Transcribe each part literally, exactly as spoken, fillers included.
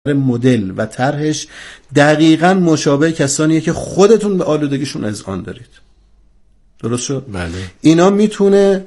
مدل و طرحش دقیقاً مشابه کسانیه که خودتون به آلودگیشون اذعان دارید. درست شد؟ بله. اینا میتونه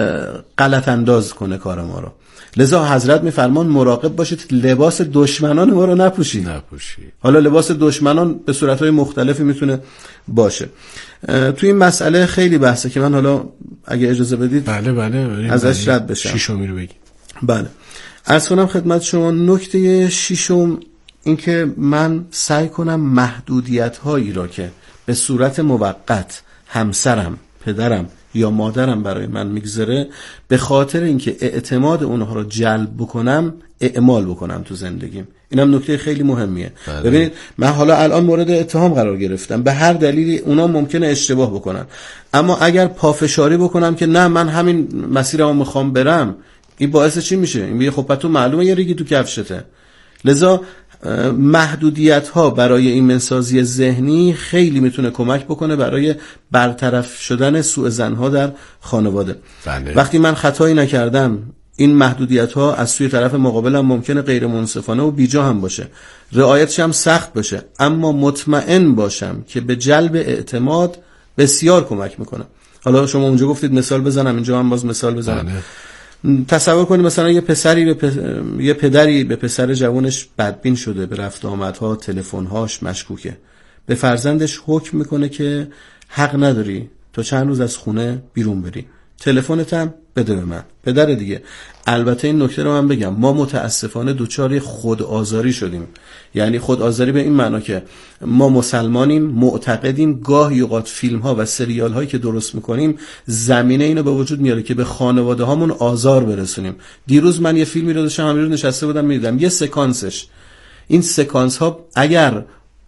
غلط انداز کنه کار ما رو. لذا حضرت میفرمان مراقب باشید لباس دشمنان ما رو نپوشید. نپوشید. حالا لباس دشمنان به صورتهای مختلفی میتونه باشه. توی این مسئله خیلی بحثه که من حالا اگه اجازه بدید بله بله ازش رد بشم. شیشمی رو بگید. بله. عرض کنم خدمت شما نکته شیشم این که من سعی کنم محدودیت هایی را که به صورت موقت همسرم، پدرم یا مادرم برای من میگذاره به خاطر اینکه اعتماد اونها رو جلب بکنم اعمال بکنم تو زندگیم. اینم نکته خیلی مهمیه. بله. ببینید من حالا الان مورد اتهام قرار گرفتم، به هر دلیلی اونا ممکنه اشتباه بکنن، اما اگر پافشاری بکنم که نه من همین مسیرمو میخوام برم، این باعث چی میشه؟ این میگه خب تو معلومه یه ریگی تو کفشته. لذا محدودیت ها برای این منسازی ذهنی خیلی میتونه کمک بکنه برای برطرف شدن سوء ظن ها در خانواده. بله. وقتی من خطایی نکردم این محدودیت ها از سوی طرف مقابلم ممکنه غیر منصفانه و بیجا هم باشه، رعایتش هم سخت باشه، اما مطمئن باشم که به جلب اعتماد بسیار کمک میکنه. حالا شما اونجا گفتید مثال بزنم، اینجا هم باز مثال بزنم. بله. تصور کنید مثلا یه پسری به پس... یه پدری به پسر جوانش بدبین شده، به رفت آمدها، تلفن‌هاش مشکوکه، به فرزندش حکم میکنه که حق نداری تا چند روز از خونه بیرون بری، تلفنت هم بده به من. پدر دیگه. البته این نکته رو من بگم، ما متاسفانه دوچار خودآزاری شدیم. یعنی خودآزاری به این معنا که ما مسلمانیم، معتقدیم گاهی اوقات فیلم ها و سریال هایی که درست میکنیم زمینه اینو به وجود میاره که به خانواده هامون آزار برسونیم. دیروز من یه فیلمی رو داشتم همین رو نشسته بودم میدیدم، یه سکانسش، این سکانس ها اگر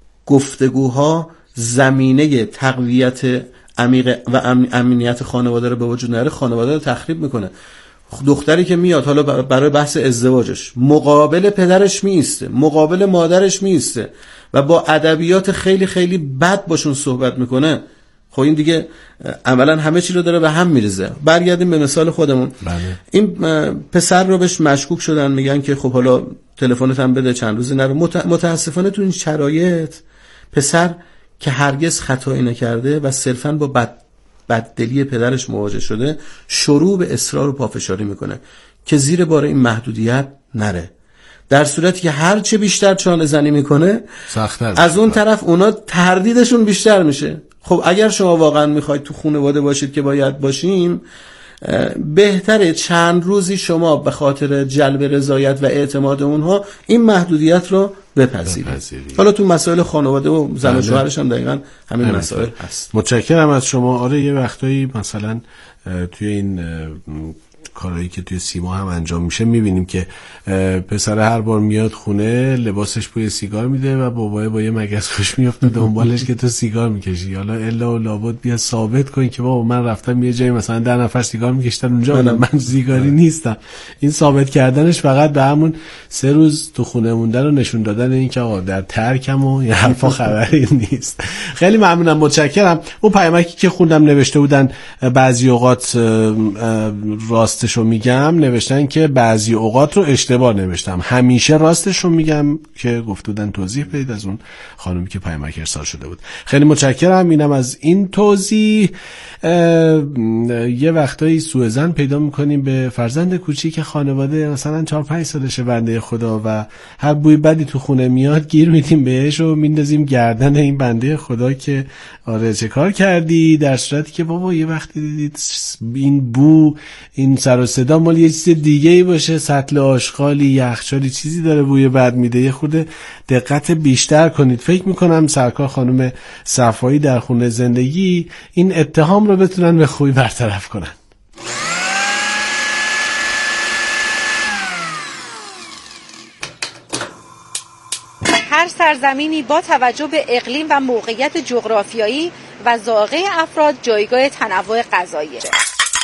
گفتگوها زمینه تقویت عمیق و امنیت خانواده رو به وجود نیاره، خانواده رو تخریب میکنه. دختری که میاد حالا برای بحث ازدواجش مقابل پدرش میسته، مقابل مادرش میسته و با ادبیات خیلی خیلی بد باشون صحبت میکنه، خب این دیگه اولا همه چی رو داره به هم میریزه. برگردیم به مثال خودمون. بله. این پسر رو بهش مشکوک شدن، میگن که خب حالا تلفنت هم بده چند روزی نرو. متاسفانه تو این شرایط پسر که هرگز خطایی نکرده و صرفاً با بد بددلی پدرش مواجه شده، شروع به اصرار و پافشاری میکنه که زیر بار این محدودیت نره، در صورتی که هر چه بیشتر چانه زنی میکنه سخت‌تر از اون طرف اونا تردیدشون بیشتر میشه. خب اگر شما واقعا میخواید تو خانواده باشید که باید باشیم، بهتره چند روزی شما به خاطر جلب رضایت و اعتماد اونها این محدودیت رو بپذیرید. حالا تو مسائل خانواده و زن و شوهرش هم دقیقاً همین همین مسائل هست. متشکرم از شما. آره یه وقتایی مثلا توی این کارهایی که توی سیما هم انجام میشه میبینیم که پسر هر بار میاد خونه لباسش بوی سیگار میده و بابای با یه مگس خوش میفته دنبالش که تو سیگار میکشی. حالا الا و لابد بیا ثابت کن که بابا من رفتم یه جایی مثلا ده نفر سیگار میکشتن اونجا من سیگاری نیستم. این ثابت کردنش فقط به همون سه روز تو خونه موندن و نشون دادن این که آقا در ترکم و یه حرفا خبری نیست. خیلی ممنونم، متشکرم. اون پیامکی که خوندم نوشته بودن بعضی اوقات راست راستشو میگم، نوشتن که بعضی اوقات رو اشتباه نوشتم، همیشه راستشو میگم که گفتودن توضیح بدید از اون خانومی که پیامک ارسال شده بود. خیلی متشکرم. اینم از این توضیح. یه وقتایی سوء ظن پیدا میکنیم به فرزند کوچیک خانواده، مثلا چهار پنج سالشه بنده خدا و هر بوی بدی تو خونه میاد گیر میدیم بهش و میندازیم گردن این بنده خدا که آره چه کار کردی، در صورتی که بابا یه وقتی دیدید این بو این سر و صدا مال یه چیز دیگه ای باشه، سطل آشغالی یخچالی چیزی داره بوی بد میده، یه خورده دقت بیشتر کنید. فکر میکنم سرکار خانم صفایی در خونه زندگی این اتهام رو بتونن به خوبی برطرف کنن. هر سرزمینی با توجه به اقلیم و موقعیت جغرافیایی و ذائقه افراد جایگاه تنوع غذایی دارد.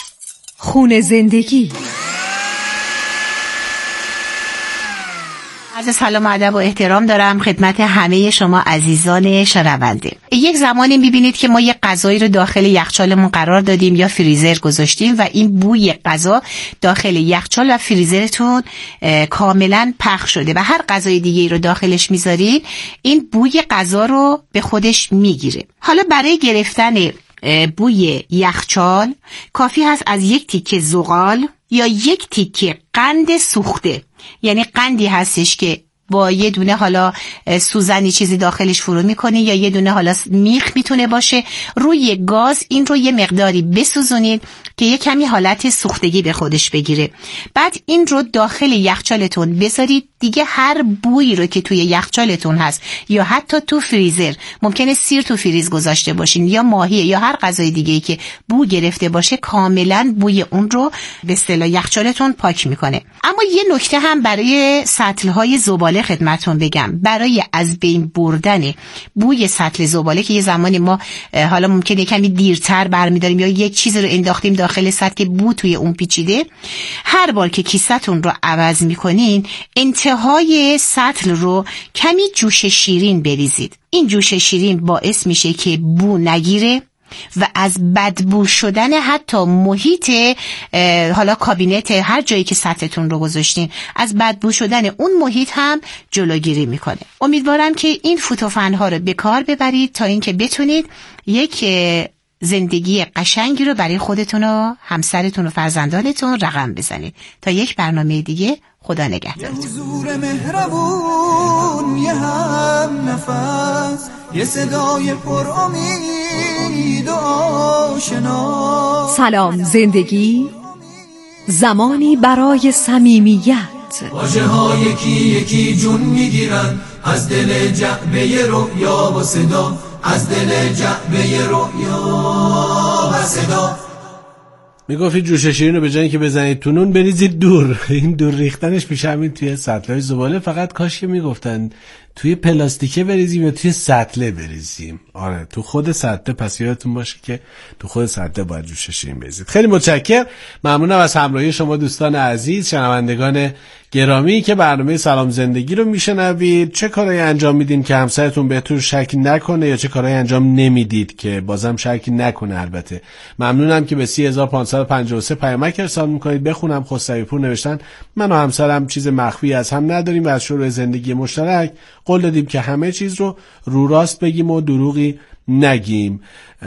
خونه زندگی. عرض سلام و ادب و احترام دارم خدمت همه شما عزیزان شنونده. یک زمانی میبینید که ما یک غذایی رو داخل یخچالمون قرار دادیم یا فریزر گذاشتیم و این بوی غذا داخل یخچال و فریزرتون کاملا پخش شده و هر غذای دیگه رو داخلش میذارین این بوی غذا رو به خودش میگیره. حالا برای گرفتن بوی یخچال کافی هست از یک تیکه زغال یا یک تیکه قند سوخته، یعنی قندی هستش که با یه دونه حالا سوزنی چیزی داخلش فرو میکنی یا یه دونه حالا میخ میتونه باشه، روی گاز این رو یه مقداری بسوزونید که یه کمی حالت سوختگی به خودش بگیره. بعد این رو داخل یخچالتون بذارید. دیگه هر بویی رو که توی یخچالتون هست یا حتی تو فریزر، ممکنه سیر تو فریز گذاشته باشین یا ماهی یا هر غذای دیگه‌ای که بو گرفته باشه، کاملا بوی اون رو به اصطلاح یخچالتون پاک میکنه. اما یه نکته هم برای سطل‌های زباله خدمتتون بگم، برای از بین بردن بوی سطل زباله که یه زمانی ما حالا ممکنه کمی دیرتر برمی‌داریم یا یک چیزی رو انداختیم داخل سطل که بو توی اون پیچیده، هر بار که کیسه‌تون رو عوض می‌کنین انتهای سطل رو کمی جوش شیرین بریزید. این جوش شیرین باعث میشه که بو نگیره و از بدبو شدن حتی محیط حالا کابینت هر جایی که سطلتون رو گذاشتین، از بدبو شدن اون محیط هم جلوگیری میکنه. امیدوارم که این فوتوفن‌ها رو به کار ببرید تا اینکه بتونید یک زندگی قشنگی رو برای خودتون و همسرتون و فرزندانتون رقم بزنید. تا یک برنامه دیگه، خدا نگهدارتون. یه حضور مهربون، یه هم نفس، یه صدای پر امید و آشنا. سلام زندگی، زمانی برای صمیمیت. واژه ها یکی یکی جون میگیرن از دل جعبه رؤیا و صدا، از دل جعبه رؤیا و صدا. میگفتی جوش شیرین رو به جای اینکه بزنید تو نون بریزید دور. این دور ریختنش پیش همین توی سطل‌های زباله. فقط کاش که میگفتن توی پلاستیکه بریزیم یا توی سطله بریزیم. آره تو خود سطله، پس یادتون باشه که تو خود سطله باید جوش شیرین بریزید. خیلی متشکرم، ممنونم از همراهی شما دوستان عزیز، شنوندگان گرامی که برنامه سلام زندگی رو میشنوید. چه کارهایی انجام میدین که همسرتون بهتون شک نکنه یا چه کارهایی انجام نمیدید که بازم شک نکنه؟ البته ممنونم که به سی هزار و پانصد و پنجاه و سه پیامک ارسال میکنید. بخونم. خسروی پور نوشتن من و همسرم چیز مخفی از هم نداریم و از شروع زندگی مشترک قول دادیم که همه چیز رو رو راست بگیم و دروغی نگیم.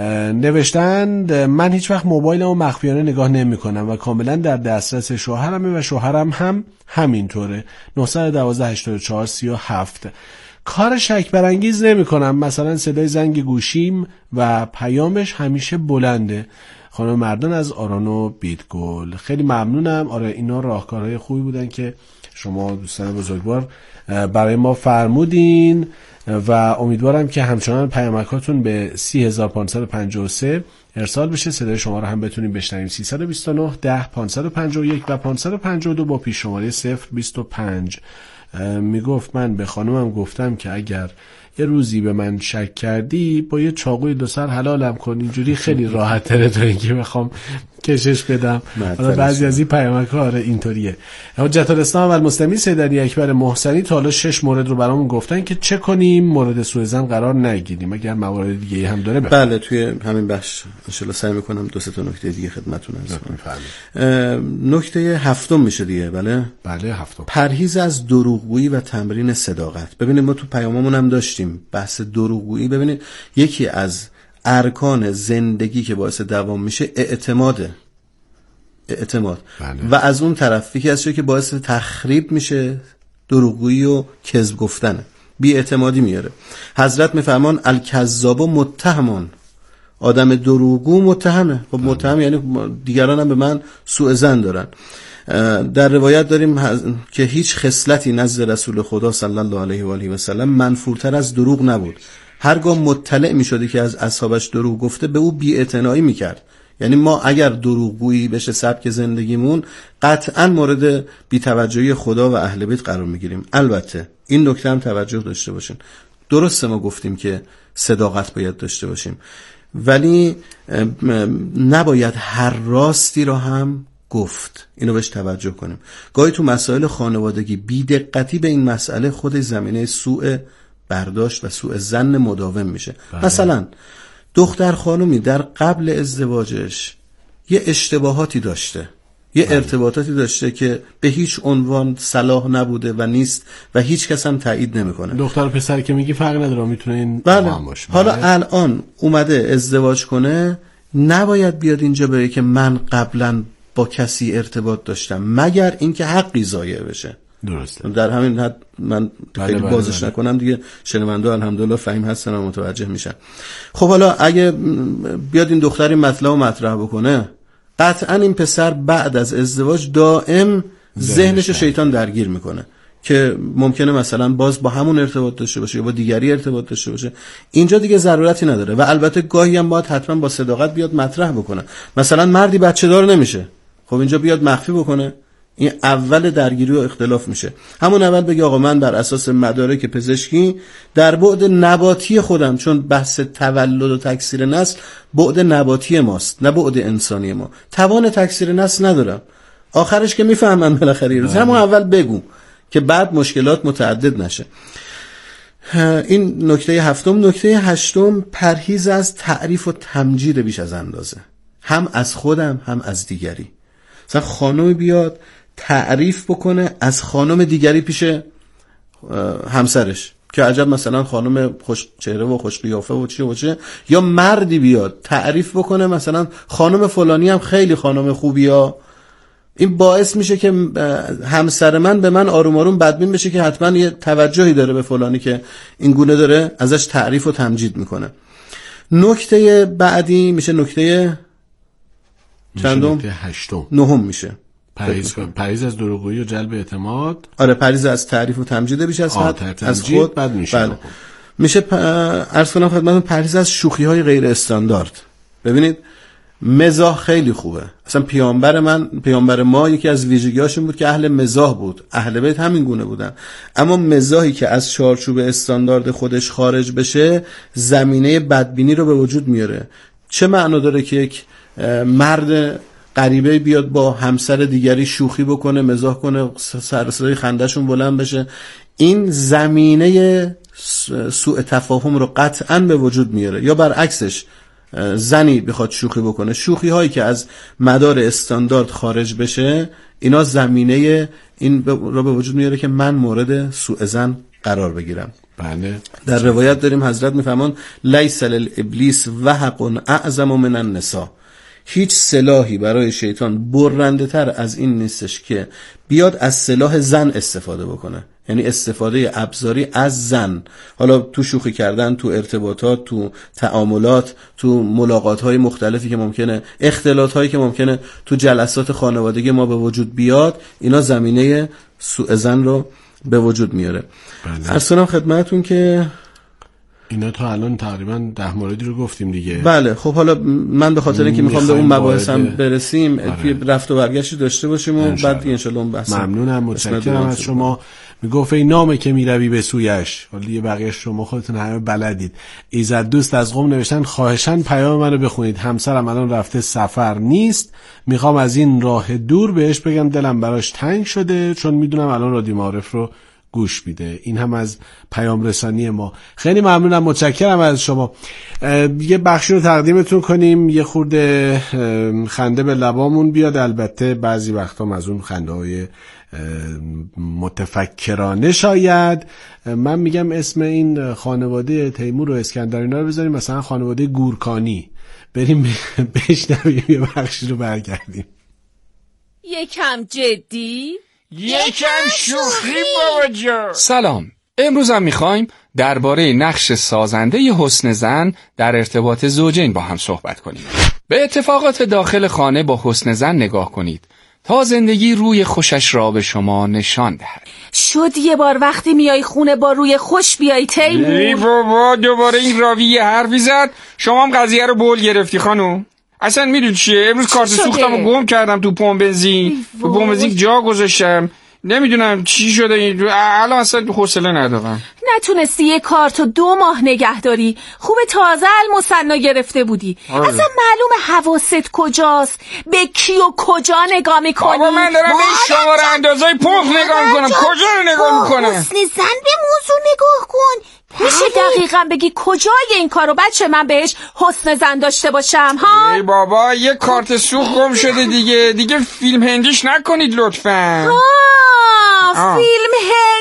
نوشتند من هیچ وقت موبایلمو مخفیانه نگاه نمی کنم و کاملا در دسترس شوهرمه و شوهرم هم همینطوره. نه یک دو هشت چهار سه هفت. کار شک برانگیز نمی کنم، مثلا صدای زنگ گوشیم و پیامش همیشه بلنده. خانم مردان از آرانو بیتگل. خیلی ممنونم. آره اینا راهکارهای خوبی بودن که شما دوستان بزرگوار برای ما فرمودین و امیدوارم که همچنان پیامکاتون به سی هزار و پانصد و پنجاه و سه ارسال بشه. صدای شما رو هم بتونیم بشنویم. سیصد و بیست و نه ده پانصد و پنجاه و یک و پانصد و پنجاه و دو با پیش شماره صفر بیست و پنج. میگفت من به خانومم گفتم که اگر یه روزی به من شک کردی با یه چاقوی دو سر حلالم کن. اینجوری خیلی راحت تره تا اینکه بخوام کشش بدم. حالا بعضی از این پیامک‌ها آره اینطوریه. حجت الاسلام و المسلمین سید علی اکبر محسنی تا حالا شش مورد رو برامون گفتن که چه کنیم مورد سوء ظن قرار نگیریم. اگر موارد دیگه هم داره بخوام. بله توی همین بخش ان شاء الله سعی می‌کنم دو سه تا نکته دیگه خدمتتون عرض کنم. نکته هفتم میشه دیگه. بله بله هفتم. پرهیز از دروغگویی و تمرین صداقت. ببینید ما تو پیاممون هم داشتیم بحث دروغگویی. ببینید یکی از ارکان زندگی که باعث دوام میشه اعتماده. اعتماد. بله. و از اون طرف یکی از چیزی که باعث تخریب میشه دروغگویی و کذب گفتنه، بی اعتمادی میاره. حضرت میفرمان الکذاب متهمون، آدم دروغگو متهمه. خب متهم یعنی دیگران هم به من سوء ظن دارن. در روایت داریم که هیچ خصلتی نزد رسول خدا صلی الله علیه و آله و سلم منفورتر از دروغ نبود. هرگاه مطلع می شده که از اصحابش دروغ گفته به او بی‌اعتنایی می کرد. یعنی ما اگر دروغگویی بشه سبک زندگیمون قطعا مورد بی‌توجهی خدا و اهل بیت قرار می گیریم. البته این نکته هم توجه داشته باشین، درسته ما گفتیم که صداقت باید داشته باشیم ولی نباید هر راستی را هم گفت. اینو بهش توجه کنیم. گاهی تو مسائل خانوادگی بی‌دقتی به این مسئله خود زمینه سوء برداشت و سوء ظن مداوم میشه. بله. مثلا دختر خانومی در قبل ازدواجش یه اشتباهاتی داشته، یه بله. ارتباطاتی داشته که به هیچ عنوان صلاح نبوده و نیست و هیچ کس هم تایید نمیکنه. دختر و پسر که میگی فرق نداره، میتونه این بله. هم باشه. حالا بله. الان اومده ازدواج کنه، نباید بیاد اینجا بگه که من قبلا با کسی ارتباط داشتم مگر اینکه حقی ضایع بشه. درسته. در همین حد من بله خیلی بله بازش بله. نکنم دیگه، شنونده الحمدلله فهم هستن و متوجه میشن. خب حالا اگه بیاد این دختری مطلب و مطرح بکنه، قطعا این پسر بعد از ازدواج دائم ذهنش شیطان درگیر میکنه که ممکنه مثلا باز با همون ارتباط داشته باشه یا با دیگری ارتباط داشته باشه. اینجا دیگه ضرورتی نداره و البته گاهی هم باید حتما با صداقت بیاد مطرح بکنه. مثلا مردی بچه دار نمیشه، خب اینجا بیاد مخفی بکنه، این اول درگیری و اختلاف میشه. همون اول بگی آقا من بر اساس مدارک پزشکی در بعد نباتی خودم، چون بحث تولد و تکثیر نسل بعد نباتی ماست نه بعد انسانی ما، توان تکثیر نسل ندارم. آخرش که میفهمن بالاخره یه روز، همون اول بگو که بعد مشکلات متعدد نشه. این نکته هفتم. نکته هشتم، پرهیز از تعریف و تمجید بیش از اندازه، هم از خودم هم از دیگری. مثلا خانم بیاد تعریف بکنه از خانم دیگری پیش همسرش که عجب مثلا خانم خوش چهره و خوش قیافه و چی و چه، یا مردی بیاد تعریف بکنه مثلا خانم فلانی هم خیلی خانم خوبیه. این باعث میشه که همسر من به من آروم آروم بدبین بشه که حتما یه توجهی داره به فلانی که این گونه داره ازش تعریف و تمجید میکنه. نکته بعدی میشه نکته چندم؟ نکته هشتم. نهم میشه. پرهیز پرهیز از دروغگویی و جلب اعتماد. آره، پرهیز از تعریف و تمجید بیش از حد از خود. بعد میشه بله. میشه پ... عرض کنم خدمتتون پرهیز از شوخی های غیر استاندارد. ببینید مزاح خیلی خوبه. اصلا پیامبر من پیامبر ما یکی از ویژگی‌هاش این بود که اهل مزاح بود. اهل بیت همین گونه بودن. اما مزاحی که از چارچوب استاندارد خودش خارج بشه زمینه بدبینی رو به وجود میاره. چه معنا داره که یک مرد غریبه بیاد با همسر دیگری شوخی بکنه، مزاح کنه، سر صدای خنده‌شون بلند بشه؟ این زمینه سوء تفاهم رو قطعاً به وجود میاره. یا برعکسش زنی بخواد شوخی بکنه، شوخی هایی که از مدار استاندارد خارج بشه، اینا زمینه این رو به وجود میاره که من مورد سوء ظن قرار بگیرم. بله. در روایت داریم حضرت میفهمان لیس للابلیس وهق اعظم من النساء. هیچ سلاحی برای شیطان برنده تر از این نیستش که بیاد از سلاح زن استفاده بکنه، یعنی استفاده ابزاری از زن، حالا تو شوخی کردن، تو ارتباطات، تو تعاملات، تو ملاقات‌های مختلفی که ممکنه، اختلاط‌هایی که ممکنه تو جلسات خانوادگی ما به وجود بیاد، اینا زمینه سوء ظن رو به وجود میاره. بله. عرض کنم خدمتتون که اینا تا الان تقریبا ده موردی رو گفتیم دیگه. بله. خب حالا من به خاطر اینکه میخوام به اون مباحث هم برسیم، توی رفت و برگشتی داشته باشیم و بعد ان شاء الله اون بحث. ممنونم، متشکرم از شما. میگفت این نامه که میروی به سویش، حالا یه بقیه شما خودتون همه بلدید. ایزد دوست از قم نوشتن خواهشاً پیام منو بخونید، همسرم الان رفته سفر نیست، میخوام از این راه دور بهش بگم دلم براش تنگ شده، چون میدونم الان رادیو معارف رو گوش میده. این هم از پیام رسانی ما. خیلی ممنونم، متشکرم از شما. یه بخشی رو تقدیمتون کنیم، یه خورده خنده به لبامون بیاد. البته بعضی وقتا از اون خنده های متفکرانه شاید. من میگم اسم این خانواده تیمور و اسکندرینا رو بذاریم مثلا خانواده گورکانی، بریم بشنویم یه بخشی رو برگردیم. یکم جدی، یکم شوخی بابا جان. سلام، امروز هم میخوایم درباره نقش سازنده حسن زن در ارتباط زوجین با هم صحبت کنیم. به اتفاقات داخل خانه با حسن زن نگاه کنید تا زندگی روی خوشش را به شما نشان دهد. شد یه بار وقتی میای خونه با روی خوش بیای تیمور. ای بابا دوباره این راوی حرفی زد. شما هم قضیه رو بول گرفتی خانم. اصلا میدونی چیه، امروز کارت سوختم رو گم کردم تو پمپ بنزین. تو پمپ بنزین جا گذاشتم، نمیدونم چی شده این الان اصلا حوصله ندارم. نتونستی یه کارتو دو ماه نگه داری؟ خوب تازه المثنا گرفته بودی. آره. اصلا معلوم حواست کجاست؟ به کی و کجا نگاه میکنی؟ بابا من دارم به این شماره اندازهای پمپ نگاه میکنم. کجا رو نگاه میکنم؟ حسن زن به موضوع نگاه کن. میشه دقیقا بگی کجای این کارو بچه من بهش حسن زن داشته باشم ها؟ ای بابا یه کارت سوخت گم شده دیگه. دیگه فیلم هندیش نکنید لطفاً. آه فیلم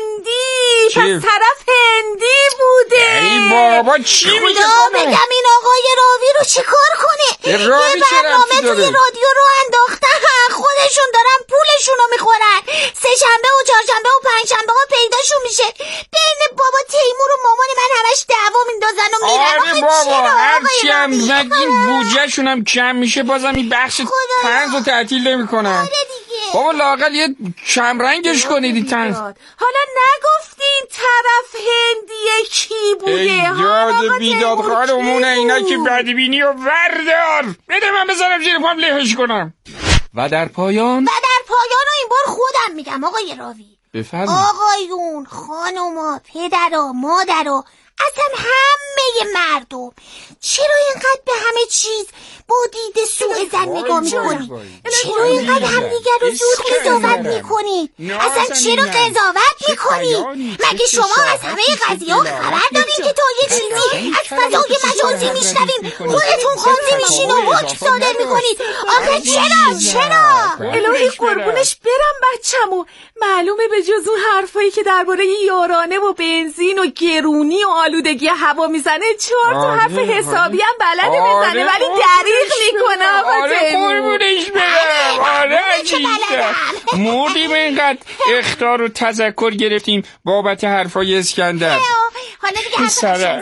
هندی. چی؟ پس طرف هندی بوده. ای بابا چی میگه خدا بگم این آقای راوی رو چی کار کنه؟ یه برنامه توی رادیو رو انداختن. خودشون دارن پولشون رو میخورن. سه شنبه و چهارشنبه و پنج شنبه ها پیداشون میشه. بین بابا تیمور و مامان من همش دعوا میندازن و میرن. آره بابا هرچی هم مگه این بودجه شون هم کم میشه بازم این بخش طنز رو تعطیل نمیکنن. آره دیگه. بابا لااقل یه کم رنگش کنید این طنز. حالا نگفتین طرف هندیه کی بوده؟ ای یاد بیداد خانمونه اینا که بدبینی و وردار. بده من بذارم زیر پام لهش کنم. و در پایان و در پایان و این بار خودم میگم آقای راوی. بفرمایید. آقایون، خانوما، پدرا، مادرا، اصلا همه مردم چرا اینقدر به همه چیز با دید سوء زن نگاه میکنید؟ چرا اینقدر همدیگر رو زود قضاوت میکنید؟ اصلا چرا قضاوت میکنید؟ مگه شما از همه قضیه ها خبر دارین که تا یه چیزی از فضای مجازی میشنوین خودتون قاضی میشین و حکم صادر میکنید؟ آخه چرا؟ چرا؟ الهی قربونش برم بچه‌مو. معلومه به جز اون حرفایی که درباره یارانه و بنزین و گرونی و آلودگی هوا میزنه چهار تا حرف حسابی هم بلده بزنه ولی دریغ میکنه. آره قربونش برم. آره عزیزم مردیم اینقدر اخطار و تذکر گرفتیم بابت حرفای اسکندر. حالا دیگه پسرم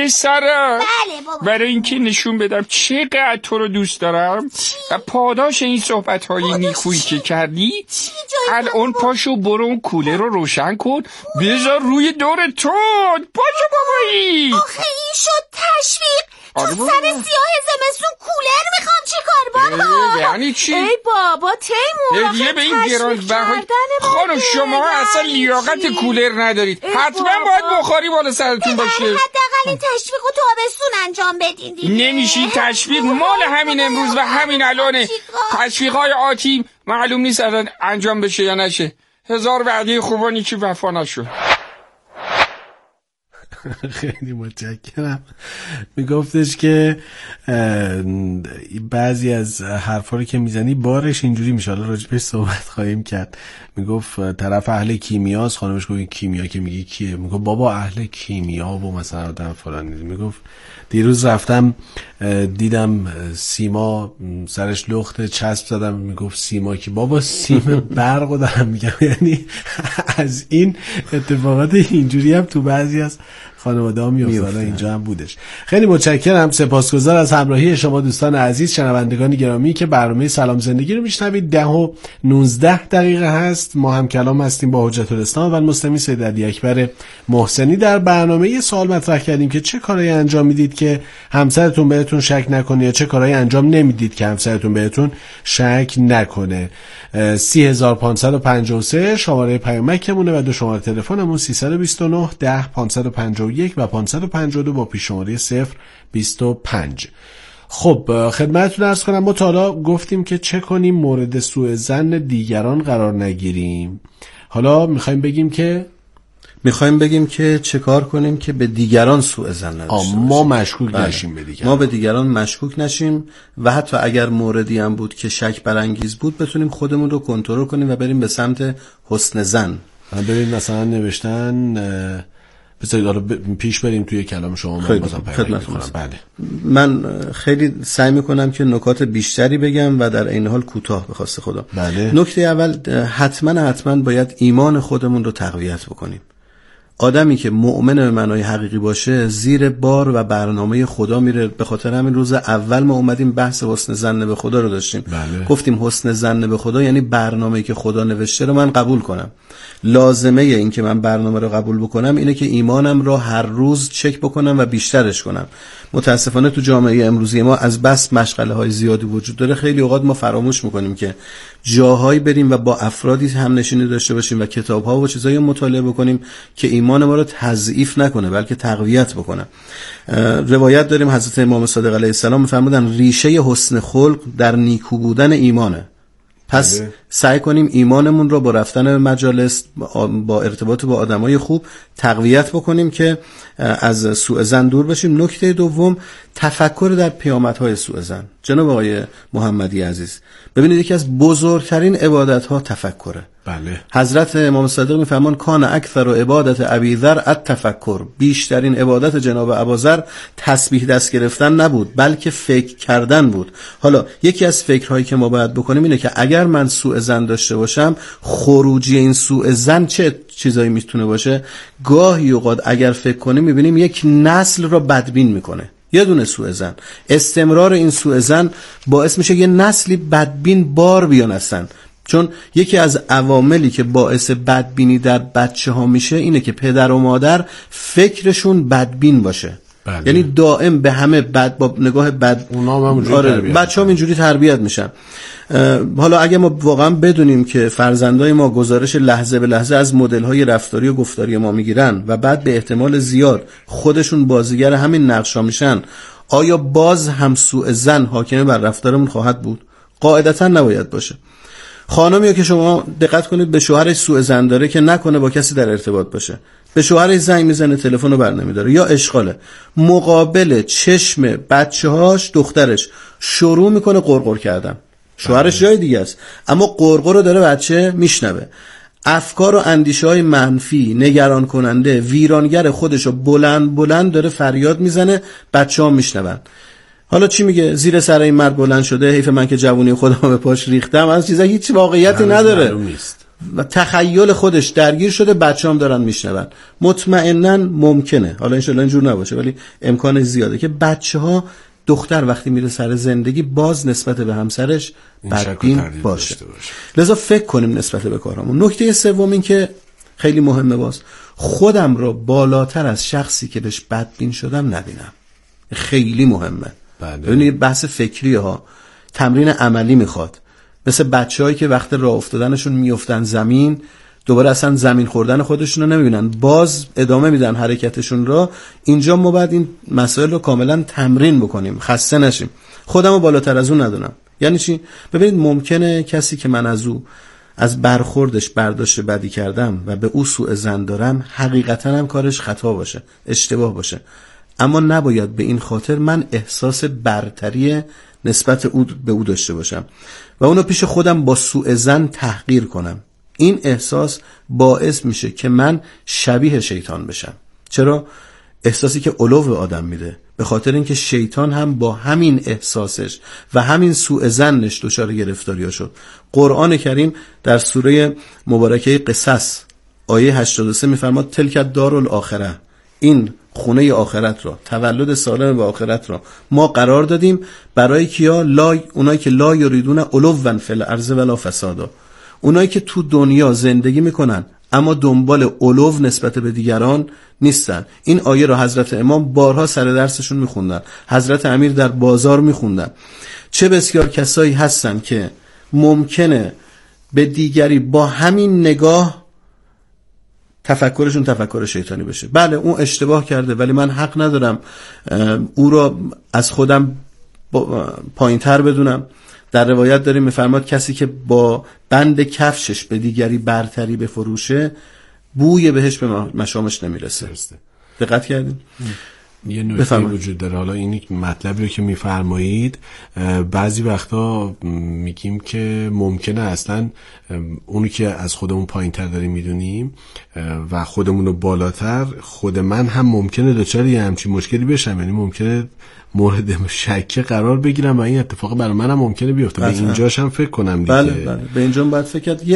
پسرم بله بابا. برای اینکه نشون بدم چقدر تو رو دوست دارم و پاداش این صحبت‌های نیکویی که کردی الان پاشو برو اون کوله رو روشن کن بذار روی دور تو. پاشو بابایی. آخه این شد تشویق. تو آره سر سیاه زمستون کولر میخوام چی کار بابا؟ یعنی چی؟ ای بابا تیمور هدیه به این گرانبهای خانم شما اصلا لیاقت کولر ندارید. حتما باید بخاری بالا سرتون باشه. حداقل این تشویق و تابستون انجام بدین دیگه. نمیشی تشویق مال همین امروز و همین الانه. تشویق‌های آتی معلوم نیست الان انجام بشه یا نشه. هزار وعده خوبانی که وفا نشد. خیلی متشکرم. میگفتش که بعضی از حرفا رو که میزنی بارش اینجوری میشه. حالا راجبش صحبت خواهیم کرد. میگفت طرف اهل کیمیاست. خانمش گفت کیمیا که میگی کیه؟ میگفت بابا اهل کیمیا و مثلا آدم فلانی. میگفت دیروز رفتم دیدم سیما سرش لخت چسب زدم. میگفت سیما کی؟ بابا سیم برقو دارم میگم. یعنی از این اتفاقات اینجوری هم تو بعضی از خانواده ها میفته. حالا اینجا هم بودش. خیلی متشکرم. سپاسگزار از همراهی شما دوستان عزیز، شنوندگان گرامی که برنامه سلام زندگی رو میشنوید. ده و نوزده دقیقه هست. ما هم کلام هستیم با حجت الاسلام و المسلمین سید علی اکبر محسنی. در برنامه یه سوال مطرح کردیم که چه کارهایی انجام میدید که همسرتون بهتون شک نکنه یا چه کارهایی انجام نمیدید که همسرتون بهتون شک نکنه. سی هزار پانصد و پنجاه و سه شماره پیامکمونه و دو شماره تلفنمون سیصد و بیست و نه ده پانصد و پنجاه و یک و پانصد و پنجاه و دو با پیش شماره صفر بیست و پنج. خب خدمتتون عرض کنم ما تا حالا گفتیم که چه کنیم مورد سوء ظن دیگران قرار نگیریم. حالا میخوایم بگیم که میخوایم بگیم که چه کار کنیم که به دیگران سوء ظن نداشته باشیم. ما مشکوک بله. نشیم به دیگران. ما به دیگران مشکوک نشیم و حتی اگر موردی هم بود که شک برانگیز بود بتونیم خودمون رو کنترل کنیم و بریم به سمت حسن ظن. ببین مثلا نوشتن بذارید حالا پیش بریم توی کلام شما. من بازم خدمت کنم. بله. من خیلی سعی میکنم که نکات بیشتری بگم و در این حال کوتاه به خواست خدا. بله. نکته اول حتما حتما باید ایمان خودمون رو تقویت بکنیم. آدمی که مؤمن به معنای حقیقی باشه زیر بار و برنامه خدا میره. به خاطر همین روز اول ما اومدیم بحث حسن ظن به خدا رو داشتیم. بله. گفتیم حسن ظن به خدا یعنی برنامه‌ای که خدا نوشته رو من قبول کنم. لازمه این که من برنامه رو قبول بکنم اینه که ایمانم رو هر روز چک بکنم و بیشترش کنم. متاسفانه تو جامعه امروزی ما از بس مشغله های زیادی وجود داره، خیلی اوقات ما فراموش میکنیم که جاهایی بریم و با افرادی هم نشینی داشته باشیم و کتاب ها و چیزایی مطالعه بکنیم که ایمان ما رو تضعیف نکنه بلکه تقویت بکنه. روایت داریم حضرت امام صادق علیه السلام میفرمودن ریشه حسن خلق در نیکو بودن ایمانه. پس بله. سعی کنیم ایمانمون رو با رفتن به مجالس، با ارتباط با آدمای خوب تقویت بکنیم که از سوء ظن دور بشیم. نکته دوم، تفکر در پیامدهای سوء ظن. جناب آقای محمدی عزیز، ببینید یکی از بزرگترین عبادت‌ها تفکره. بله. حضرت امام صادق میفرمان کان اکثر عبادت ابی ذر التفکر، بیشترین عبادت جناب ابوذر تسبیح دست گرفتن نبود بلکه فکر کردن بود. حالا یکی از فکرهایی که ما باید بکنیم اینه که اگر من سوء ظن داشته باشم، خروجی این سوء ظن چه چیزایی میتونه باشه؟ گاهی اوقات اگر فکر کنیم میبینیم یک نسل رو بدبین میکنه. یه دونه سوء ظن، استمرار این سوء ظن باعث میشه یه نسلی بدبین بار بیان هستن. چون یکی از عواملی که باعث بدبینی در بچه ها میشه اینه که پدر و مادر فکرشون بدبین باشه. بله. یعنی دائم به همه بد، با نگاه بد. اونا هم آره، بچه ها اینجوری تربیت میشن. حالا اگه ما واقعا بدونیم که فرزندای ما گزارش لحظه به لحظه از مدل‌های رفتاری و گفتاری ما میگیرن و بعد به احتمال زیاد خودشون بازیگر همین نقشا میشن، آیا باز هم سوء ظن حاکم بر رفتارمون خواهد بود؟ قاعدتاً نباید باشه. خانمی که شما دقت کنید به شوهرش سوء ظن داره که نکنه با کسی در ارتباط باشه، به شوهرش زنگ میزنه تلفن رو برنمیداره یا اشغاله، مقابل چشم بچه‌هاش دخترش شروع میکنه قرقر کردن. شوهرش جای دیگه است اما قرقر رو داره بچه میشنوه. افکار و اندیشه های منفی، نگران کننده، ویرانگر خودش رو بلند بلند داره فریاد میزنه، بچه ها میشنون. حالا چی میگه؟ زیر سر این مرد بلند شده، حیف من که جوونی خودم به پاش ریختم. از چیزا هیچ واقعیتی نداره و تخیل خودش درگیر شده، بچه‌ام دارن میشنون. مطمئناً ممکنه، حالا ان شاءالله اینجور نباشه ولی امکان زیاده که بچه‌ها، دختر وقتی میره سر زندگی باز نسبت به همسرش بدبین باشه. باشه. لذا فکر کنیم نسبت به کارامون. نکته سوم این که خیلی مهمه، باز خودم رو بالاتر از شخصی که بهش بدبین شدم نبینم. خیلی مهمه. ببینید بحث فکری ها تمرین عملی میخواد. مثل بچه‌هایی که وقت راه افتادنشون میافتن زمین، دوباره اصلا زمین خوردن خودشون رو نمیبینن، باز ادامه میدن حرکتشون را. اینجا ما باید این مسائل رو کاملا تمرین بکنیم، خسته نشیم. خودم رو بالاتر از اون ندونم. یعنی چی؟ ببینید ممکنه کسی که من از او از برخوردش برداشت بدی کردم و به او سوء ظن دارم، حقیقتا هم کارش خطا باشه، اشتباه باشه، اما نباید به این خاطر من احساس برتری نسبت او به او داشته باشم و اونو پیش خودم با سوء ظن تحقیر کنم. این احساس باعث میشه که من شبیه شیطان بشم. چرا؟ احساسی که علو آدم میده، به خاطر اینکه شیطان هم با همین احساسش و همین سوء ظنش دچار گرفتاری شد. قرآن کریم در سوره مبارکه قصص آیه هشتاد و سه میفرماد تلک الدارالآخره، این خونه آخرت را، تولد سالم به آخرت را ما قرار دادیم برای کیا؟ لا، اونایی که لا یریدون علوا فی الارض ولا فسادا، اونایی که تو دنیا زندگی میکنن اما دنبال علو نسبت به دیگران نیستن. این آیه را حضرت امام بارها سر درسشون میخوندن، حضرت امیر در بازار میخوندن. چه بسیار کسایی هستن که ممکنه به دیگری با همین نگاه تفکرشون تفکر شیطانی بشه. بله اون اشتباه کرده ولی من حق ندارم او را از خودم پایین تر بدونم. در روایت داریم میفرماد کسی که با بند کفشش به دیگری برتری بفروشه، بوی بهش به مشامش نمیرسه. دقت کردین؟ یه نکته وجود داره. حالا این مطلبی رو که میفرمایید بعضی وقتا میگیم که ممکنه اصلا اونی که از خودمون پایین‌تر داریم میدونیم و خودمون رو بالاتر، خود من هم ممکنه دچار یه همچین مشکلی بشم، یعنی ممکنه مورد شک قرار بگیرم و این اتفاق برای منم ممکنه بیفته. به اینجاش هم فکر کنم دیگه. بله بله به اینجا باید فکر کرد. یه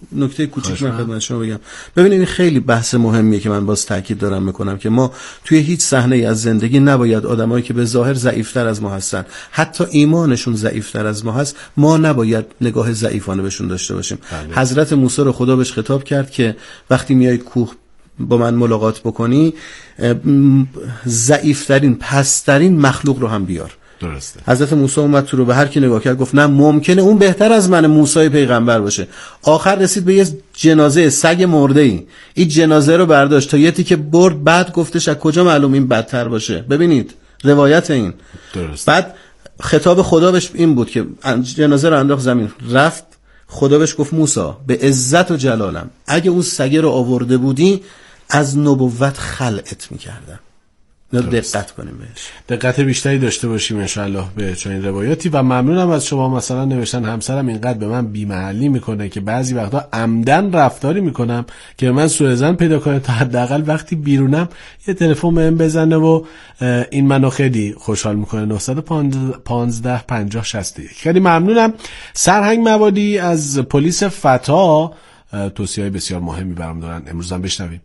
نکته کوچیک من خدمت شما بگم. ببینید این خیلی بحث مهمیه که من باز تاکید دارم میکنم که ما توی هیچ صحنه از زندگی نباید آدمایی که به ظاهر ضعیف‌تر از ما هستن، حتی ایمانشون ضعیف‌تر از ما هست، ما نباید نگاه ضعیفانه بهشون داشته باشیم. بله. حضرت موسی رو خدا بهش خطاب کرد که وقتی میای کوه با من ملاقات بکنی ضعیف‌ترین پست‌ترین مخلوق رو هم بیار. درسته. حضرت موسی اومد تو رو به هر کی نگاه کرد گفت نه ممکنه اون بهتر از من موسی پیغمبر باشه. آخر رسید به یه جنازه سگ مرده ای. این جنازه رو برداشت تا یه تیکه برد، بعد گفتش از کجا معلوم این بدتر باشه. ببینید روایت این. درسته. بعد خطاب خدا بهش این بود که جنازه رو انداخت زمین، رفت خدا بهش گفت موسی به عزت و جلالم اگه اون سگ رو آورده بودی از نبوت خلعت می‌کردم. دقت کنیم بهش، دقت بیشتری داشته باشیم انشالله به چنین روایاتی. و ممنونم از شما. مثلا نوشتن همسرم اینقدر به من بی‌محلی میکنه که بعضی وقتا عمدن رفتاری میکنم که من سوء ظن پیدا کنه تا حداقل وقتی بیرونم یه تلفن بهم بزنه و این منو خیلی خوشحال میکنه. نه یک پنج پنجاه شصت و یک. خیلی ممنونم. سرهنگ موادی از پلیس فتا توصیه‌های بسیار مهمی برام دارن، امروز هم بشنویم.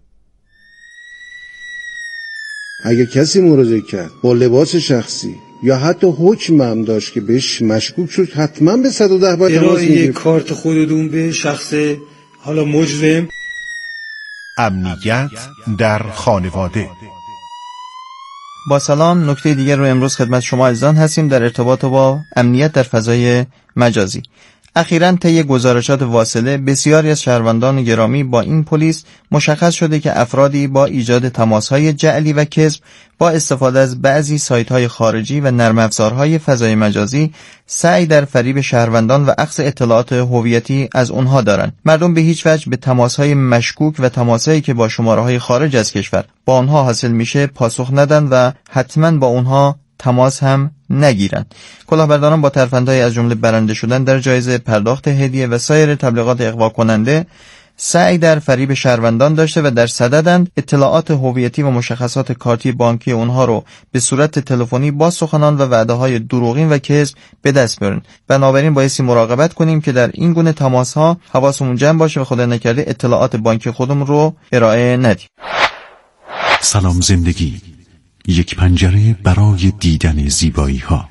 اگه کسی مراجعه کرد با لباس شخصی یا حتی حکم هم داشت که بهش مشکوک شد، حتما به صد و ده باید تماس میگیرید. کارت خودتون به شخص حالا مجرم. امنیت در خانواده. با سلام، نکته دیگر رو امروز خدمت شما عزیزان هستیم در ارتباط با امنیت در فضای مجازی. اخیراً طی گزارشات واصله بسیاری از شهروندان گرامی با این پلیس مشخص شده که افرادی با ایجاد تماس‌های جعلی و کذب با استفاده از بعضی سایت‌های خارجی و نرم افزارهای فضای مجازی سعی در فریب شهروندان و اخذ اطلاعات هویتی از اونها دارند. مردم به هیچ وجه به تماس‌های مشکوک و تماس‌هایی که با شماره‌های خارج از کشور با آنها حاصل میشه پاسخ ندن و حتماً با اونها تماس هم نگیرن. کلاهبرداران با ترفندهای از جمله برنده شدن در جایزه، پرداخت هدیه و سایر تبلیغات اغوا کننده سعی در فریب شهروندان داشته و در صددند اطلاعات هویتی و مشخصات کارتی بانکی اونها رو به صورت تلفنی با سخنان و وعده‌های دروغین و کذب به دست بیارن. بنابراین بایستی مراقبت کنیم که در این گونه تماس‌ها حواسمون جمع باشه و خدا نکرده اطلاعات بانکی خودمون رو ارائه ندیم. سلام زندگی، یک پنجره برای دیدن زیبایی ها.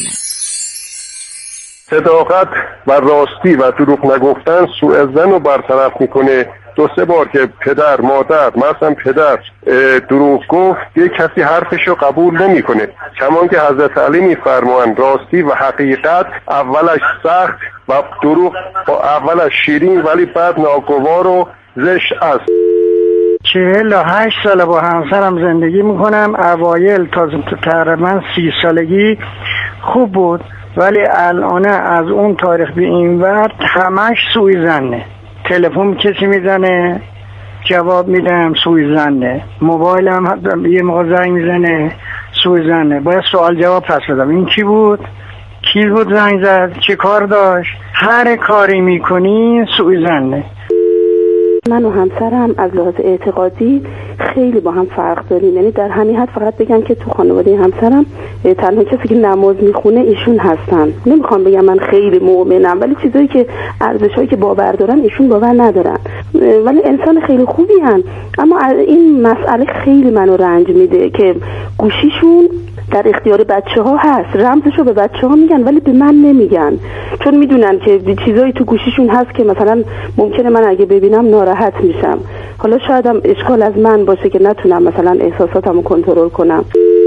صداقت و راستی و دروغ نگفتن سوء ظن رو برطرف میکنه. دو سه بار که پدر مادر مثلا پدر دروغ گفت یک کسی حرفشو قبول نمیکنه. کمان که حضرت علی میفرمایند راستی و حقیقت اولش سخت و دروغ اولش شیرین ولی بعد ناگوار و زشت است. چهل و هشت ساله با همسرم زندگی میکنم. اوایل تا تقریبا سی سالگی خوب بود، ولی الان از اون تاریخ به این ور همش سوء ظنه. تلفن کسی میزنه جواب میدم سوء ظنه، موبایلم یه موقع زنگ میزنه سوء ظنه. باید سوال جواب پس بدم این کی بود، کی بود زنگ زد، چه کار داشت. هر کاری میکنی سوء ظنه. من و همسرم از لحاظ اعتقادی خیلی با هم فرق داریم. یعنی در همین حد فقط بگم که تو خانواده همسرم تنها کسی که نماز میخونه ایشون هستن. نمیخوام بگم من خیلی مؤمنم، ولی چیزایی که ارزشایی که باور دارن ایشون باور ندارن، ولی انسان خیلی خوبی هن. اما این مسئله خیلی منو رنج میده که گوشیشون در اختیار بچه ها هست، رمزشو به بچه ها میگن ولی به من نمیگن، چون میدونن که چیزایی تو گوشیشون هست که مثلا ممکنه من اگه ببینم ناراحت میشم. حالا شاید هم اشکال از من باشه که نتونم مثلا احساساتمو کنترل کنم.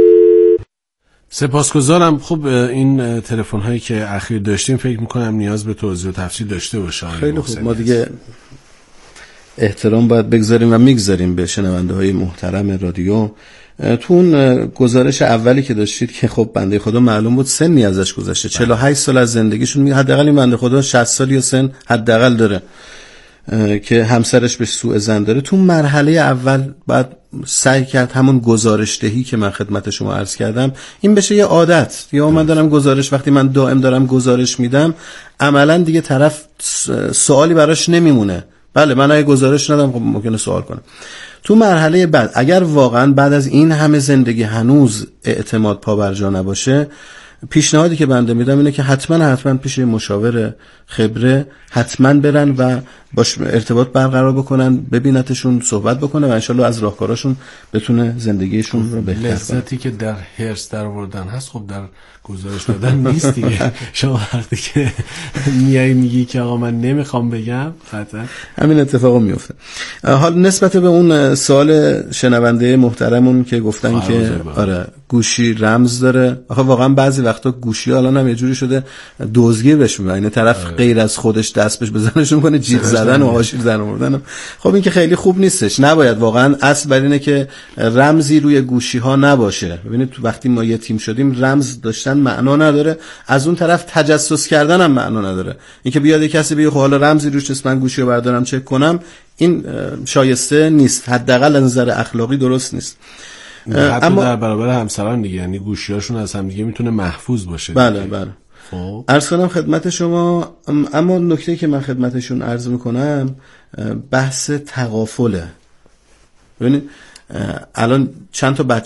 سپاسگزارم. خب این تلفن هایی که اخیر داشتیم فکر میکنم نیاز به توضیح و تفصیل داشته باشه. خیلی خوب، ما دیگه احترام باید بگذاریم و میگذاریم به شنونده های محترم رادیو. تو اون گزارش اولی که داشتید که خب بنده خدا معلوم بود سنی ازش گذشته، چهل و هشت سال از زندگیشون، میگه حداقل این بنده خدا شصت سال یا سن حداقل داره که همسرش به سوء ظن داره. تو مرحله اول بعد سعی کرد همون گزارش دهی که من خدمت شما عرض کردم این بشه یه عادت. یا من دارم گزارش، وقتی من دائم دارم گزارش میدم عملا دیگه طرف سوالی براش نمیمونه. بله من اگه گزارش ندم خب ممکنه سوال کنم. تو مرحله بعد اگر واقعا بعد از این همه زندگی هنوز اعتماد پا بر جا نباشه، پیشنهادی که بنده میدم اینه که حتما حتما پیش مشاور خبره حتما برن و باش ارتباط برقرار بکنن، ببینتشون، صحبت بکنه و انشالله از راهکاراشون بتونه زندگیشون رو بهتر کنه. لذتی که در هرس در آوردن هست خب در گزارش دادن نیست دیگه. شما وقتی که میای میگی که آقا من نمیخوام بگم قطعا همین اتفاقا میفته. حال نسبت به اون سوال شنونده محترمون که گفتن که آره گوشی رمز داره، آخه واقعا بعضی وقتا گوشی الان هم یه جوری شده دزدگیر بهش میگن، این طرف آره. غیر از خودش دست بهش بزنشون کنه، جیغ زدن و آشیل زدن آوردن. خب این که خیلی خوب نیستش، نباید واقعا. اصل بر اینه که رمزی روی گوشی ها نباشه. ببینید تو وقتی ما یه تیم شدیم رمز داشتن معنا نداره، از اون طرف تجسس کردن هم معنا نداره. اینکه بیاد کسی بگه خب حالا رمزی روش نیست من گوشی رو بردارم چک کنم، این شایسته نیست، حداقل از نظر اخلاقی درست نیست. حتی اما در برابر همسران دیگه، یعنی گوشیاشون از هم دیگه میتونه محفوظ باشه. بله بله. خب عرض کنم خدمت شما، اما نکته که من خدمتشون عرض میکنم بحث تغافله. ببینید الان چند تا بچه